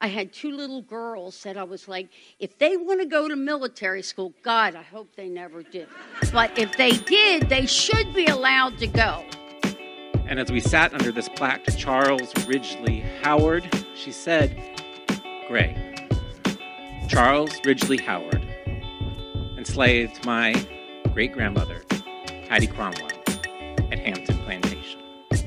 I had two little girls that I was like, if they want to go to military school, God, I hope they never do. But if they did, they should be allowed to go. And as we sat under this plaque to Charles Ridgely Howard, she said, Gray. Charles Ridgely Howard enslaved my great-grandmother, Hattie Cromwell, at Hampton Plantation.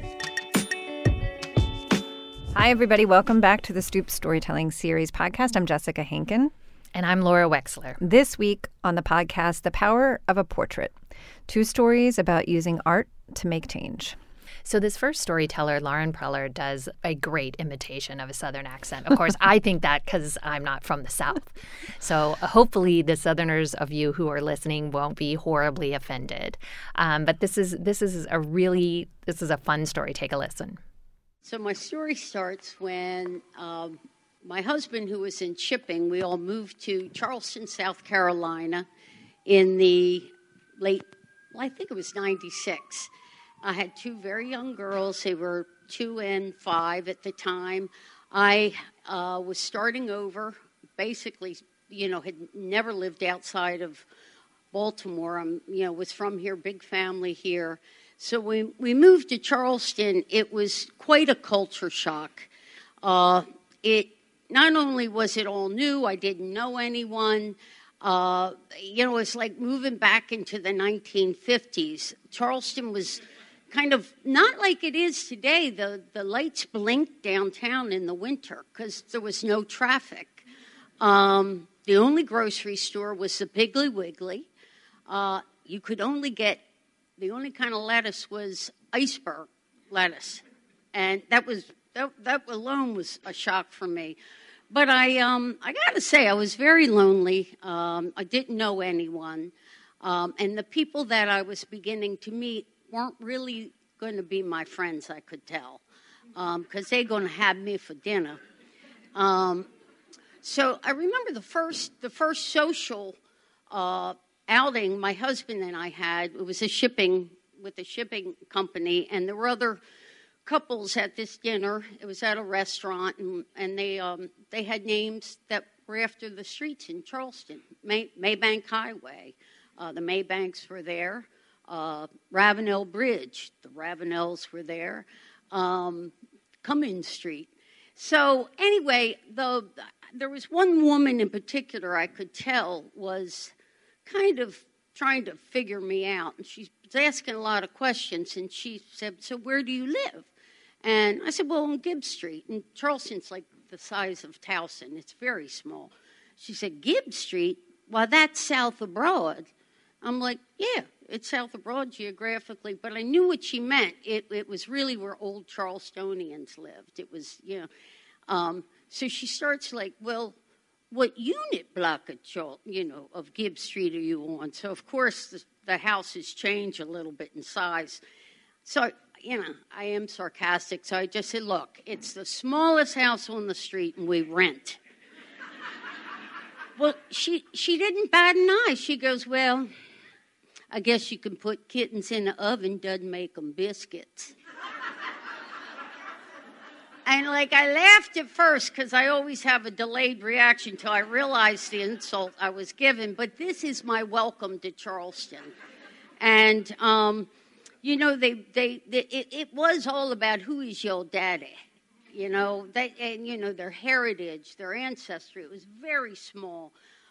Hi, everybody. Welcome back to the Stoop Storytelling Series podcast. I'm Jessica Henkin. And I'm Laura Wexler. This week on the podcast, The Power of a Portrait. 2 stories about using art to make change. So this first storyteller, Lauren Preller, does a great imitation of a Southern accent. Of course, I think that because I'm not from the South. So hopefully the Southerners of you who are listening won't be horribly offended. But this is a fun story. Take a listen. So my story starts when my husband, who was in shipping, we all moved to Charleston, South Carolina in the late, I think it was 96. I had 2 very young girls. They were 2 and 5 at the time. I was starting over, basically, had never lived outside of Baltimore. Was from here, big family here. So we moved to Charleston. It was quite a culture shock. It not only was it all new, I didn't know anyone. It's like moving back into the 1950s. Charleston was kind of not like it is today. The lights blinked downtown in the winter because there was no traffic. The only grocery store was the Piggly Wiggly. You could only get, the only kind of lettuce was iceberg lettuce. And that alone was a shock for me. But I got to say, I was very lonely. I didn't know anyone. And the people that I was beginning to meet weren't really going to be my friends, I could tell, because they're going to have me for dinner. So I remember the first social outing my husband and I had. It was with a shipping company, and there were other couples at this dinner. It was at a restaurant, and they had names that were after the streets in Charleston. Maybank Highway, the Maybanks were there. Ravenel Bridge, the Ravenels were there. Cummins Street. So anyway, there was one woman in particular I could tell was kind of trying to figure me out. And she was asking a lot of questions, and she said, so where do you live? And I said, well, on Gibbs Street. And Charleston's like the size of Towson. It's very small. She said, Gibbs Street? Why, that's south of Broad. I'm like, yeah, it's south of Broad geographically, but I knew what she meant. It was really where old Charlestonians lived. It was, so she starts like, well, what unit block of Gibbs Street are you on? So, of course, the houses change a little bit in size. So, I am sarcastic, so I just said, look, it's the smallest house on the street, and we rent. Well, she didn't bat an eye. She goes, well, I guess you can put kittens in the oven, doesn't make them biscuits. And, I laughed at first because I always have a delayed reaction till I realized the insult I was given. But this is my welcome to Charleston. And, it was all about who is your daddy, their heritage, their ancestry. It was very small.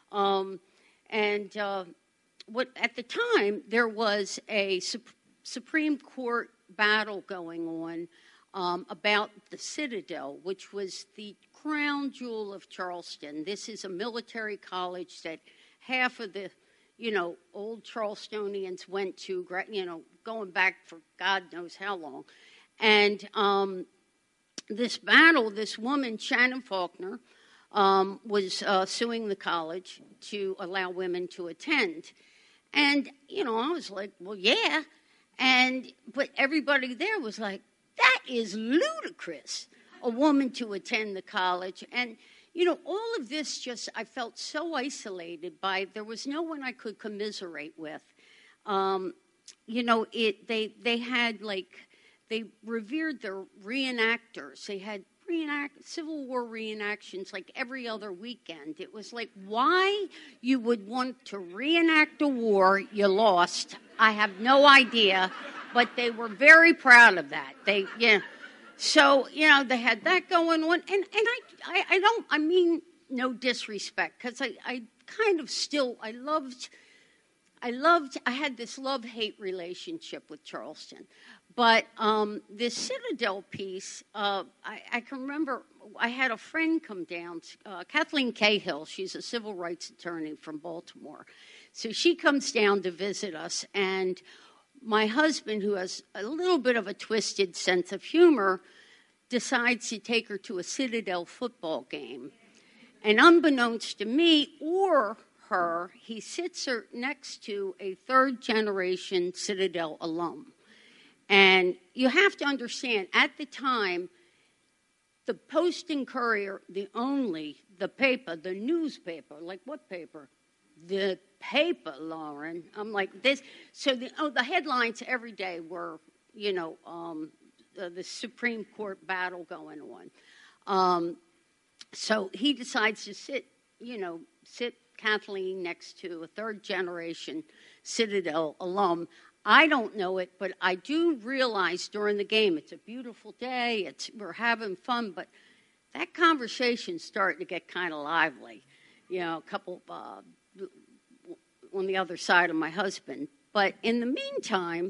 At the time, there was a Supreme Court battle going on about the Citadel, which was the crown jewel of Charleston. This is a military college that half of the, old Charlestonians went to, going back for God knows how long. And this battle, this woman, Shannon Faulkner, was suing the college to allow women to attend. And, I was like, well, yeah. But everybody there was like, that is ludicrous, a woman to attend the college. And, all of this I felt so isolated by, there was no one I could commiserate with. They had they revered their reenactors. They had Civil War reenactions like every other weekend. It was like, why you would want to reenact a war you lost, I have no idea, but they were very proud of that. So, they had that going on. And I mean no disrespect, because I kind of still, I had this love-hate relationship with Charleston. But this Citadel piece, I can remember I had a friend come down, Kathleen Cahill. She's a civil rights attorney from Baltimore. So she comes down to visit us, and my husband, who has a little bit of a twisted sense of humor, decides to take her to a Citadel football game. And unbeknownst to me or her, he sits her next to a third-generation Citadel alum. And you have to understand, at the time, the Post and Courier, the paper, the newspaper, like what paper? The paper, Lauren. I'm like this. So the headlines every day were, the Supreme Court battle going on. So he decides to sit Kathleen next to a third-generation Citadel alum. I don't know it, but I do realize during the game, it's a beautiful day, we're having fun, but that conversation's starting to get kind of lively. A couple on the other side of my husband. But in the meantime,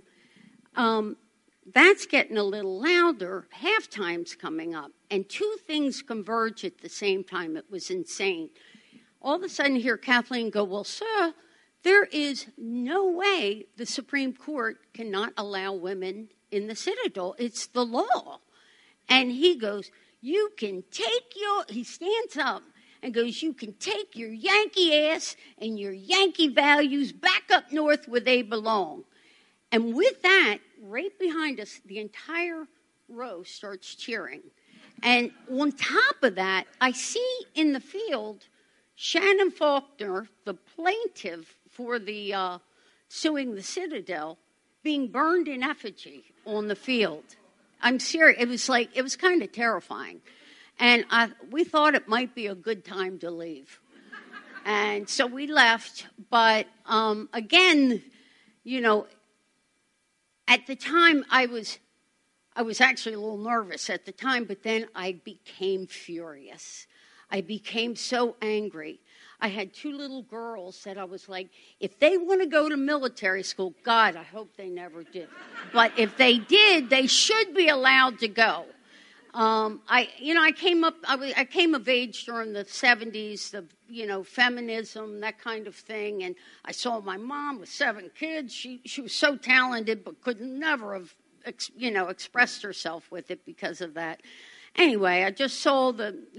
that's getting a little louder. Halftime's coming up, and two things converge at the same time. It was insane. All of a sudden, hear Kathleen go, "Well, sir, there is no way the Supreme Court cannot allow women in the Citadel. It's the law." And he goes, "You can take he stands up and goes, "You can take your Yankee ass and your Yankee values back up north where they belong." And with that, right behind us, the entire row starts cheering. And on top of that, I see in the field Shannon Faulkner, the plaintiff for the suing the Citadel, being burned in effigy on the field. I'm serious. It was kind of terrifying. And we thought it might be a good time to leave. And so we left. But again, at the time I was actually a little nervous at the time, but then I became furious. I became so angry. I had two little girls that I was like, if they want to go to military school, God, I hope they never do. But if they did, they should be allowed to go. I came of age during the 70s, feminism, that kind of thing. And I saw my mom with 7 kids. She was so talented, but could never have, expressed herself with it because of that. Anyway, I just saw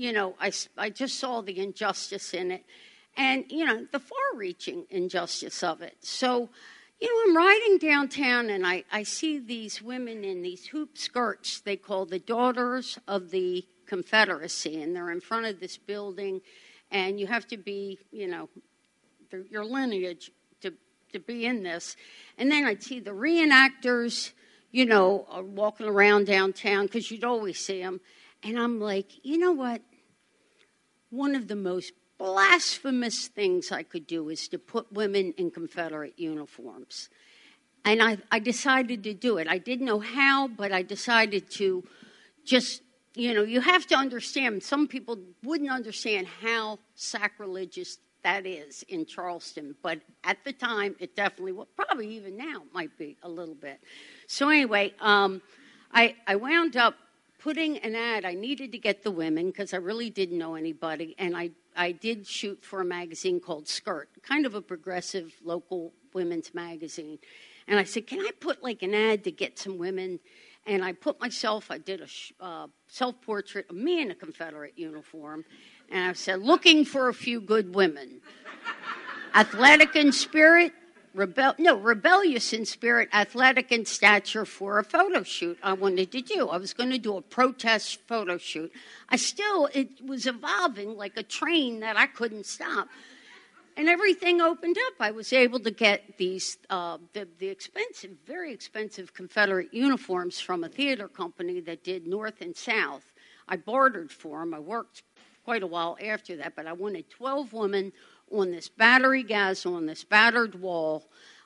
I just saw the injustice in it, and the far-reaching injustice of it. So, I'm riding downtown, and I see these women in these hoop skirts they call the Daughters of the Confederacy, and they're in front of this building, and you have to be, your lineage to be in this. And then I'd see the reenactors, walking around downtown, because you'd always see them. And I'm like, you know what? One of the most blasphemous things I could do is to put women in Confederate uniforms. And I decided to do it. I didn't know how, but I decided to just, you have to understand, some people wouldn't understand how sacrilegious that is in Charleston. But at the time, it definitely was. Probably even now it might be a little bit. So anyway, I wound up putting an ad. I needed to get the women because I really didn't know anybody. And I did shoot for a magazine called Skirt, kind of a progressive local women's magazine. And I said, can I put like an ad to get some women? And I did a self-portrait of me in a Confederate uniform. And I said, looking for a few good women. Athletic in spirit, rebellious in spirit, athletic in stature for a photo shoot I wanted to do. I was going to do a protest photo shoot. It was evolving like a train that I couldn't stop. And everything opened up. I was able to get these, the expensive, very expensive Confederate uniforms from a theater company that did North and South. I bartered for them. I worked quite a while after that, but I wanted 12 women on this battery gas on this battered wall.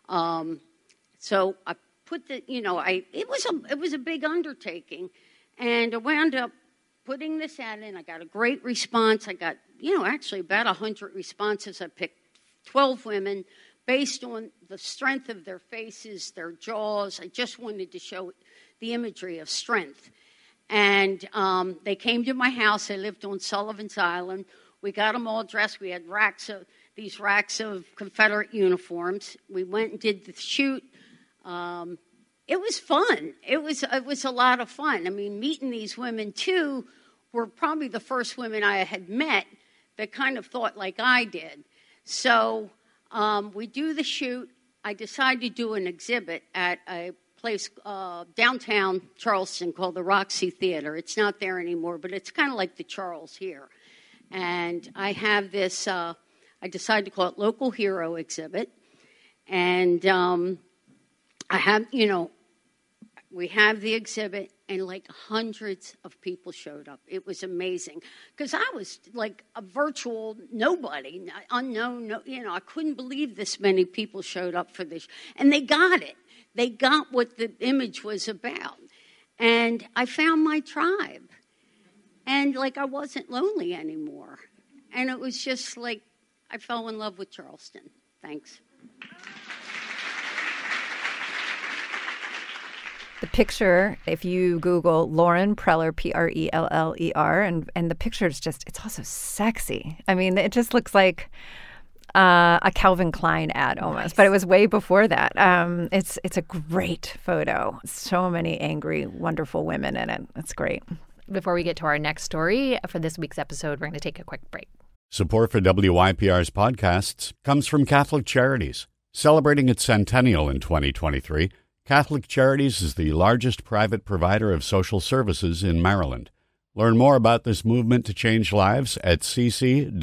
So I put it was a big undertaking, and I wound up putting this ad in. I got a great response. I got, actually about 100 responses. I picked 12 women based on the strength of their faces, their jaws. I just wanted to show the imagery of strength. And they came to my house. They lived on Sullivan's Island. We got them all dressed. We had these racks of Confederate uniforms. We went and did the shoot. It was fun. It was a lot of fun. I mean, meeting these women, too, were probably the first women I had met that kind of thought like I did. So we do the shoot. I decided to do an exhibit at a place downtown Charleston called the Roxy Theater. It's not there anymore, but it's kind of like the Charles here. And I have this, I decided to call it Local Hero Exhibit. And I have, we have the exhibit, and like hundreds of people showed up. It was amazing because I was like a virtual nobody, unknown. I couldn't believe this many people showed up for this, and they got it. They got what the image was about, and I found my tribe, and like I wasn't lonely anymore, and it was just like I fell in love with Charleston. Thanks. The picture, if you Google Lauren Preller, Preller, and the picture is it's also sexy. I mean, it just looks like a Calvin Klein ad almost, nice. But it was way before that. It's a great photo. So many angry, wonderful women in it. It's great. Before we get to our next story for this week's episode, we're going to take a quick break. Support for WYPR's podcasts comes from Catholic Charities. Celebrating its centennial in 2023, Catholic Charities is the largest private provider of social services in Maryland. Learn more about this movement to change lives at cc-md.org.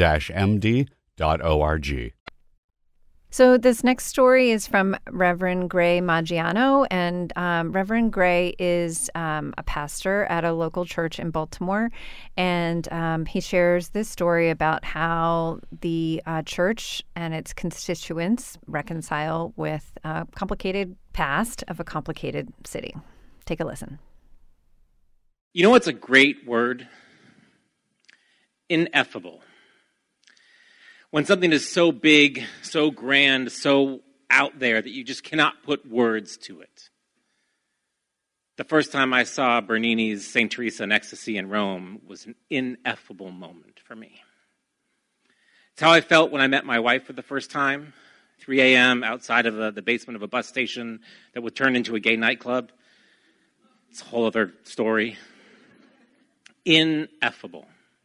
So this next story is from Reverend Gray Maggiano, and Reverend Gray is a pastor at a local church in Baltimore, and he shares this story about how the church and its constituents reconcile with a complicated past of a complicated city. Take a listen. You know what's a great word? Ineffable. When something is so big, so grand, so out there that you just cannot put words to it. The first time I saw Bernini's St. Teresa in Ecstasy in Rome was an ineffable moment for me. It's how I felt when I met my wife for the first time, 3 a.m. outside of the basement of a bus station that would turn into a gay nightclub. It's a whole other story. Ineffable.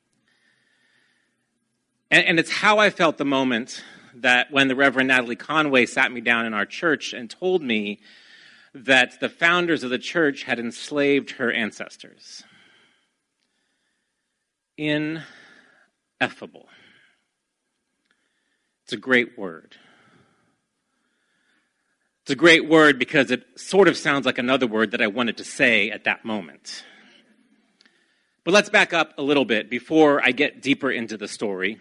And it's how I felt the moment that when the Reverend Natalie Conway sat me down in our church and told me that the founders of the church had enslaved her ancestors. Ineffable. It's a great word. It's a great word because it sort of sounds like another word that I wanted to say at that moment. But let's back up a little bit before I get deeper into the story.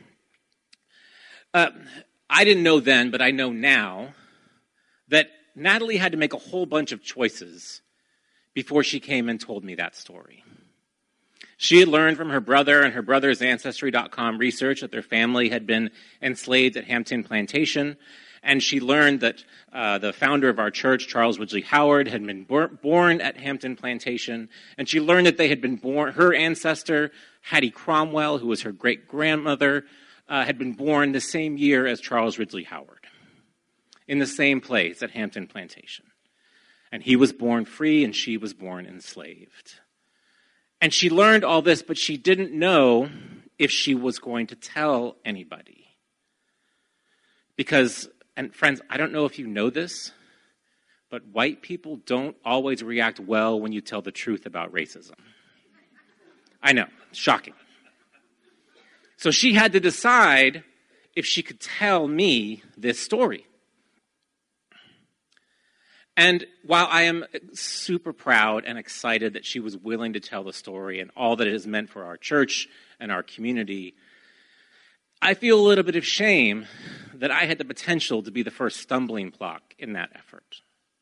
I didn't know then, but I know now, that Natalie had to make a whole bunch of choices before she came and told me that story. She had learned from her brother and her brother's Ancestry.com research that their family had been enslaved at Hampton Plantation, and she learned that the founder of our church, Charles Ridgely Howard, had been born at Hampton Plantation, and she learned that they had been born, her ancestor, Hattie Cromwell, who was her great-grandmother, had been born the same year as Charles Ridgely Howard, in the same place at Hampton Plantation. And he was born free, and she was born enslaved. And she learned all this, but she didn't know if she was going to tell anybody. Because, and friends, I don't know if you know this, but white people don't always react well when you tell the truth about racism. I know, shocking. So she had to decide if she could tell me this story. And while I am super proud and excited that she was willing to tell the story and all that it has meant for our church and our community, I feel a little bit of shame that I had the potential to be the first stumbling block in that effort.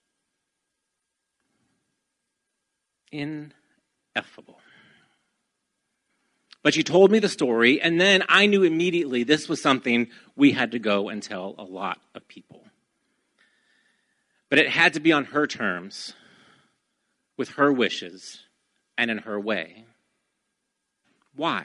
Ineffable. But she told me the story, and then I knew immediately this was something we had to go and tell a lot of people. But it had to be on her terms, with her wishes, and in her way. Why?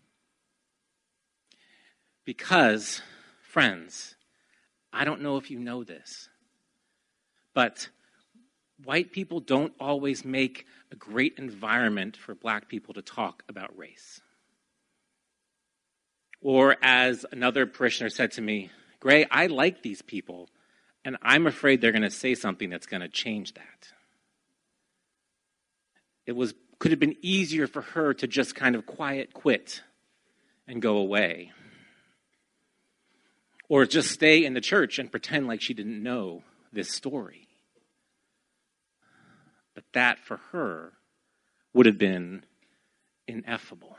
Because, friends, I don't know if you know this, but white people don't always make a great environment for black people to talk about race. Or as another parishioner said to me, Gray, I like these people, and I'm afraid they're going to say something that's going to change that. Could have been easier for her to just kind of quiet quit and go away. Or just stay in the church and pretend like she didn't know this story. But that, for her, would have been ineffable.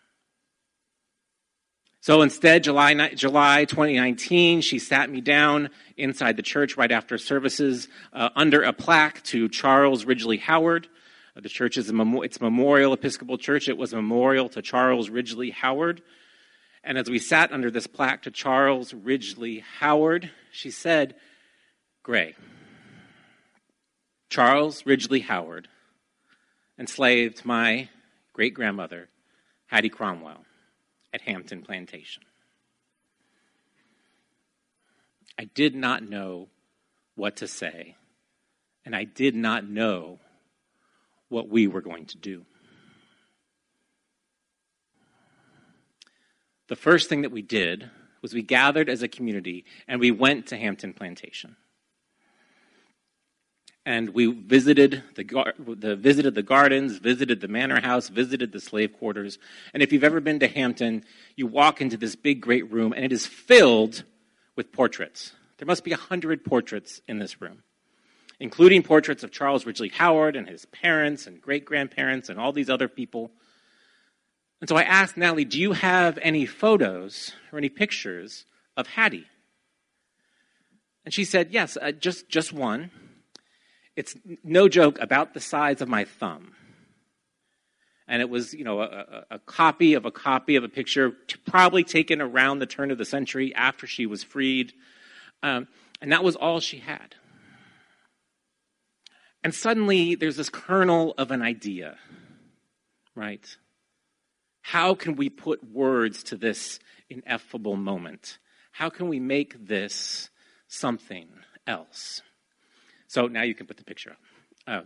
So instead, July 2019, she sat me down inside the church right after services under a plaque to Charles Ridgely Howard. The church is it's Memorial Episcopal Church. It was a memorial to Charles Ridgely Howard. And as we sat under this plaque to Charles Ridgely Howard, she said, Gray, Charles Ridgely Howard enslaved my great-grandmother, Hattie Cromwell, at Hampton Plantation. I did not know what to say, and I did not know what we were going to do. The first thing that we did was we gathered as a community and we went to Hampton Plantation. And we visited the gardens, visited the manor house, visited the slave quarters. And if you've ever been to Hampton, you walk into this big, great room, and it is filled with portraits. There must be 100 portraits in this room, including portraits of Charles Ridgely Howard and his parents and great-grandparents and all these other people. And so I asked Natalie, do you have any photos or any pictures of Hattie? And she said, yes, just one. It's no joke, about the size of my thumb. And it was, a copy of a picture probably taken around the turn of the century after she was freed. And that was all she had. And suddenly there's this kernel of an idea, right? How can we put words to this ineffable moment? How can we make this something else? So now you can put the picture up.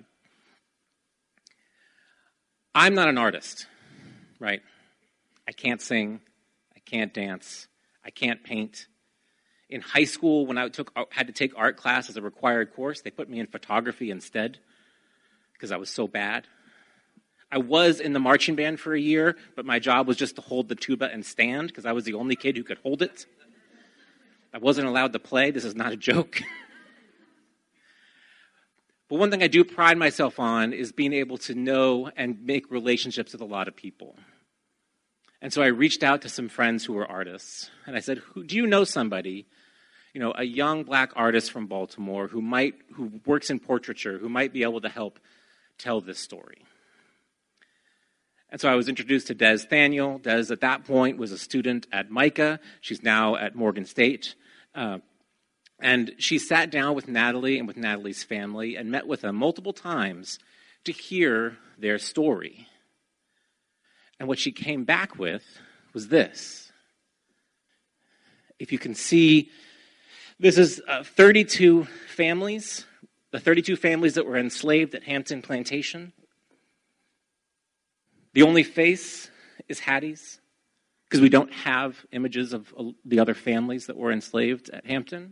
I'm not an artist, right? I can't sing. I can't dance. I can't paint. In high school, when I had to take art class as a required course, they put me in photography instead because I was so bad. I was in the marching band for a year, but my job was just to hold the tuba and stand because I was the only kid who could hold it. I wasn't allowed to play. This is not a joke. But one thing I do pride myself on is being able to know and make relationships with a lot of people. And so I reached out to some friends who were artists, and I said, do you know somebody, a young black artist from Baltimore who works in portraiture, who might be able to help tell this story? And so I was introduced to Des Thaniel. Des, at that point, was a student at MICA. She's now at Morgan State. And she sat down with Natalie and with Natalie's family and met with them multiple times to hear their story. And what she came back with was this. If you can see, this is 32 families, the 32 families that were enslaved at Hampton Plantation. The only face is Hattie's, because we don't have images of the other families that were enslaved at Hampton.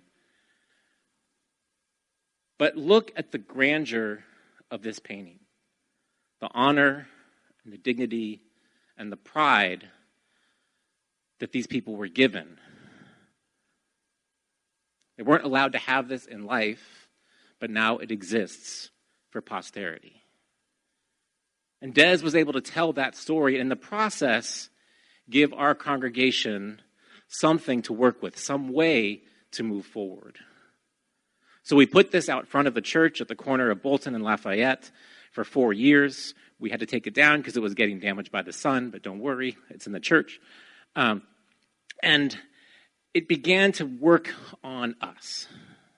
But look at the grandeur of this painting, the honor and the dignity and the pride that these people were given. They weren't allowed to have this in life, but now it exists for posterity. And Des was able to tell that story, and in the process, give our congregation something to work with, some way to move forward. So we put this out front of the church at the corner of Bolton and Lafayette for 4 years. We had to take it down because it was getting damaged by the sun, but don't worry, it's in the church. And it began to work on us.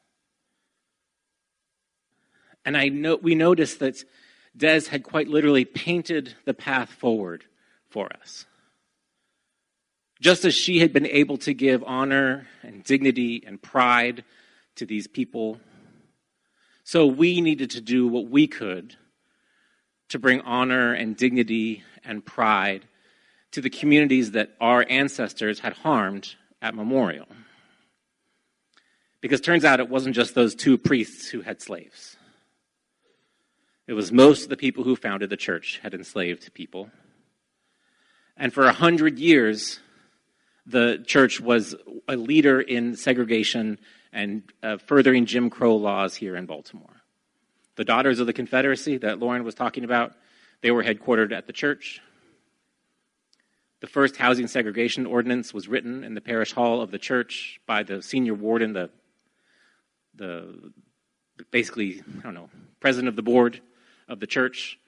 And we noticed that Des had quite literally painted the path forward for us. Just as she had been able to give honor and dignity and pride to these people, so we needed to do what we could to bring honor and dignity and pride to the communities that our ancestors had harmed at Memorial. Because turns out it wasn't just those 2 priests who had slaves. It was most of the people who founded the church had enslaved people. And for 100 years, the church was a leader in segregation and furthering Jim Crow laws here in Baltimore. The Daughters of the Confederacy that Lauren was talking about, they were headquartered at the church. The first housing segregation ordinance was written in the parish hall of the church by the senior warden, the basically, president of the board of the church.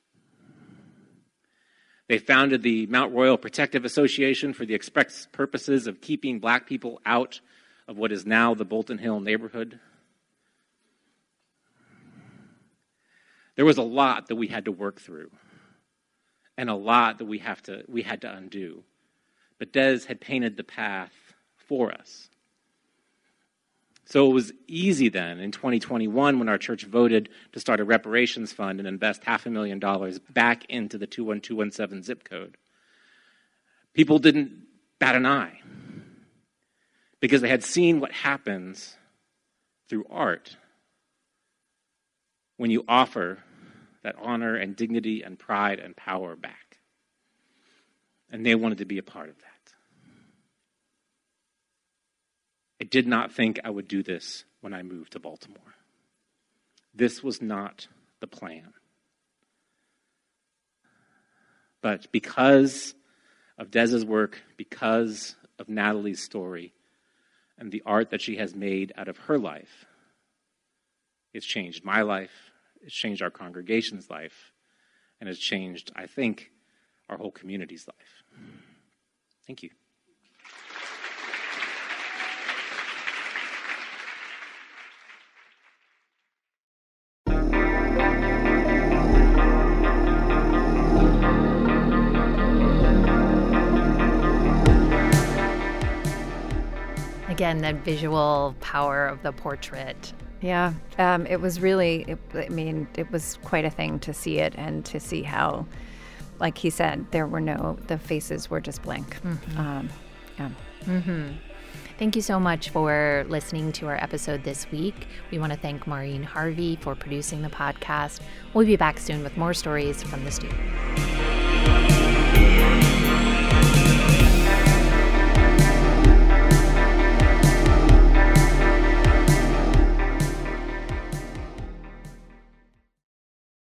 They founded the Mount Royal Protective Association for the express purposes of keeping black people out of what is now the Bolton Hill neighborhood. There was a lot that we had to work through, and a lot that we had to undo. But Des had painted the path for us. So it was easy then, in 2021, when our church voted to start a reparations fund and invest $500,000 back into the 21217 zip code. People didn't bat an eye because they had seen what happens through art when you offer that honor and dignity and pride and power back. And they wanted to be a part of that. I did not think I would do this when I moved to Baltimore. This was not the plan. But because of Des's work, because of Natalie's story, and the art that she has made out of her life, it's changed my life, it's changed our congregation's life, and it's changed, I think, our whole community's life. Thank you. Again, that visual power of the portrait. Yeah, it was really, it was quite a thing to see it and to see how, like he said, the faces were just blank. Mm-hmm. Yeah. Mm-hmm. Thank you so much for listening to our episode this week. We want to thank Maureen Harvey for producing the podcast. We'll be back soon with more stories from the studio.